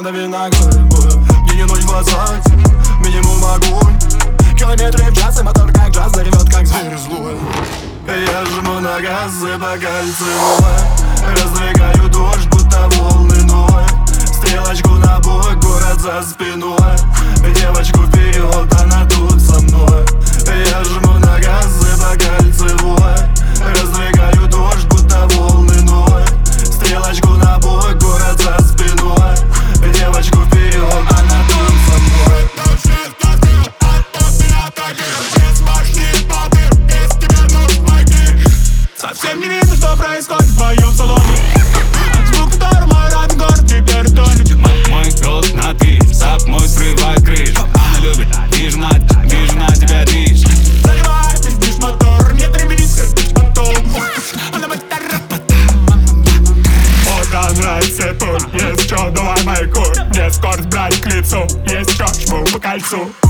дави ногой, мне не ночь в глазах, минимум огонь. Километры в час, и мотор как джаз заревет, как зверь злой. Я жму на газ и по кольцевой раздвигаю дождь, будто волны ной. Стрелочку на бок, город за спиной. Девочку вперед, она тут со мной. Я жму на газ и по кольцевой раздвигаю дождь, будто волны ной. Стрелочку на бок, город за спиной. Девочку вперед, она тут со мной. Совсем не видно, что происходит в твоем салоне. Звук, который мой родной город теперь тонет. Мой голос на ты, сап мой срывает крышу. Она любит, вижу на тебя движ. Заливай, пиздишь мотор, не требись, как потом. Она будет вот нравится тут, есть чё, давай мою курь. Мне скорость брать к лицу, есть чё, жму по кольцу.